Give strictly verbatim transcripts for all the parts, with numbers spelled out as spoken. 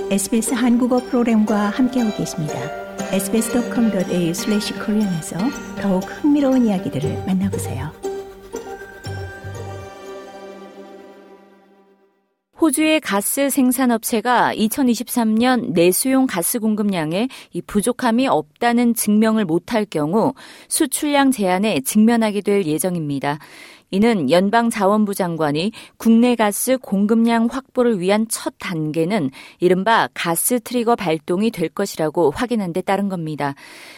에스비에스 한국어 프로그램과 함께하고 계십니다. 에스비에스 닷컴 닷 에이유 슬래시 코리안에서 더욱 흥미로운 이야기들을 만나보세요. 호주의 가스 생산업체가 이천이십삼 년 내수용 가스 공급량에 이 부족함이 없다는 증명을 못할 경우 수출량 제한에 직면하게 될 예정입니다. 이는 연방자원부 장관이 국내 가스 공급량 확보를 위한 첫 단계는 이른바 가스 트리거 발동이 될 것이라고 확인한 데 따른 겁니다.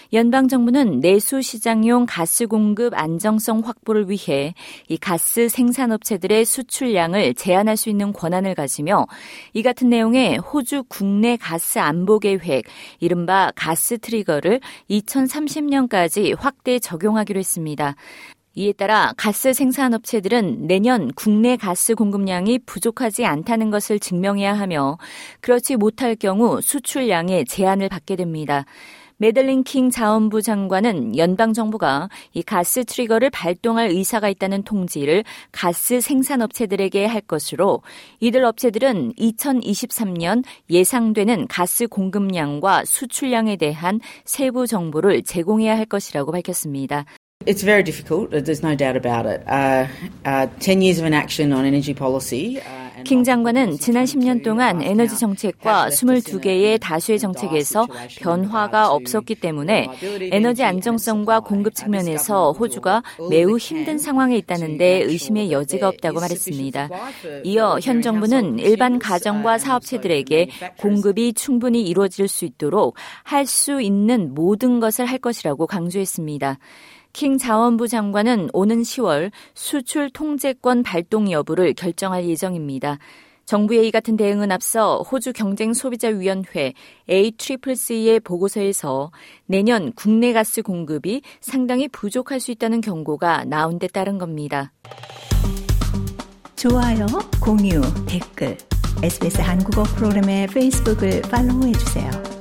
연방정부는 내수 시장용 가스 공급 안정성 확보를 위해 이 가스 생산업체들의 수출량을 제한할 수 있는 권한을 가지며 이 같은 내용의 호주 국내 가스 안보 계획, 이른바 가스 트리거를 이천삼십 년까지 확대 적용하기로 했습니다. 이에 따라 가스 생산업체들은 내년 국내 가스 공급량이 부족하지 않다는 것을 증명해야 하며 그렇지 못할 경우 수출량에 제한을 받게 됩니다. 매들린 킹 자원부 장관은 연방정부가 이 가스 트리거를 발동할 의사가 있다는 통지를 가스 생산업체들에게 할 것으로 이들 업체들은 이천이십삼 년 예상되는 가스 공급량과 수출량에 대한 세부 정보를 제공해야 할 것이라고 밝혔습니다. It's very difficult. There's no doubt about it. Uh, uh, ten years of inaction on energy policy. Uh, 킹 장관은 지난 십 년 동안 에너지 정책과 이십이 개의 다수의 정책에서 변화가 없었기 때문에 에너지 안정성과 공급 측면에서 호주가 매우 힘든 상황에 있다는 데 의심의 여지가 없다고 말했습니다. 이어 현 정부는 일반 가정과 사업체들에게 공급이 충분히 이루어질 수 있도록 할 수 있는 모든 것을 할 것이라고 강조했습니다. 킹 자원부 장관은 오는 시월 수출 통제권 발동 여부를 결정할 예정입니다. 정부의 이 같은 대응은 앞서 호주 경쟁소비자위원회 에이씨씨씨의 보고서에서 내년 국내 가스 공급이 상당히 부족할 수 있다는 경고가 나온 데 따른 겁니다. 좋아요, 공유, 댓글, 에스비에스 한국어 프로그램의 페이스북을 팔로우해주세요.